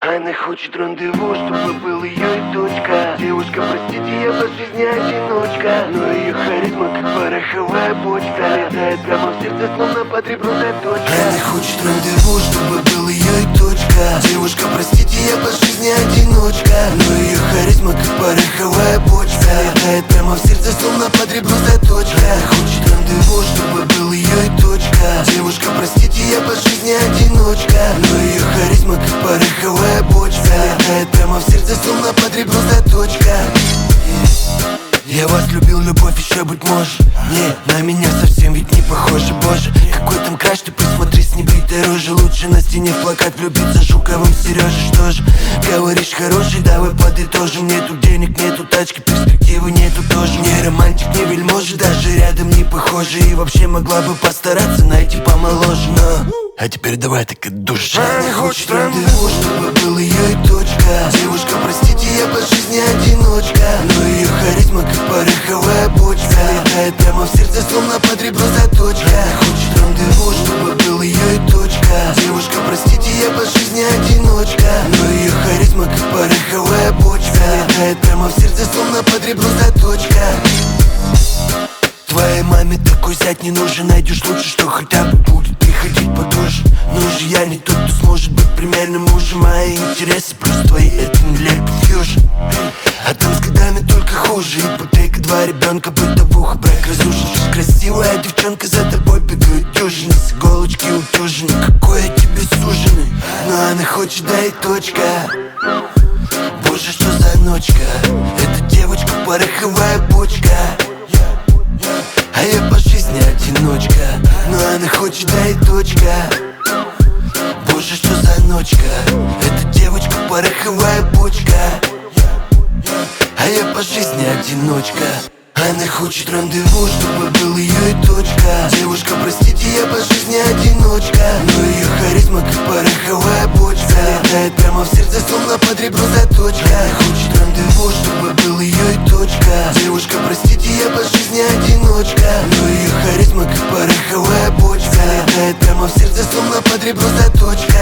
Она хочет рандеву, чтобы был ее и точка. Девушка, простите, я по жизни одиночка, но ее харизма как пороховая бочка. Летает прямо в сердце, словно под ребру заточка. Она хочет рандеву, чтобы был ее и точка. Девушка, простите, я по жизни одиночка, но ее харизма как пороховая бочка. Летает прямо в сердце, словно под ребру заточка. Она хочет рандеву, чтобы был ее и точка. Девушка, простите, я по жизни одиночка, но ее харизма как пороховая бочка. Летает прямо в сердце, словно под ребру заточка. Я вас любил, любовь еще быть может. Не, на меня совсем ведь не похоже. Боже, какой там краш, ты посмотри с небритой рожи. Лучше на стене в плакат влюбиться Жуковым Сережей. Что ж, говоришь хороший, давай подытожим. Нету денег, нету тачки, перспективы нету тоже. Не романтик, не вельможи, даже рядом не похожи. И вообще могла бы постараться найти помоложе, но... А теперь давай так от души. Она хочет рандеву, чтобы был ее и точка. Девушка, простите, я по жизни одиночка, но ее харизма как пороховая бочка. Летает прямо в сердце, словно под ребро заточка. Она хочет рандеву, чтобы был ее и точка. Девушка, простите, я по жизни одиночка, но ее харизма как пороховая бочка. Летает прямо в сердце, словно под ребро заточка. Твоей маме такой зять не нужен. Найдешь лучше, что хотя бы будет приходить подольше. Но же я не тот, кто сможет быть примерным мужем. Мои интересы плюс твои, это нелепый фьюжн. А там с годами только хуже. Ипотека, 2 ребенка, бытовуха, брак разрушен. Красивая девчонка, за тобой бегают дюжины. С иголочки утюжены, какой я тебе суженый. Но она хочет, да и точка. Боже, что за ночка. Эта девочка пороховая бочка. А я по жизни одиночка, но она хочет, да и точка. Боже, что за ночка. Эта девочка пороховая бочка. А я по жизни одиночка. Она хочет рандеву, чтобы был ее и точка. Девушка, простите, я по жизни одиночка, но ее харизма как пороховая бочка. Летает прямо в сердце, словно под ребро заточка. Она хочет рандеву, чтобы был ее и точка. Девушка, простите, я по жизни одиночка, но ее харизма как пороховая бочка. Летает прямо в сердце, словно под ребро заточка.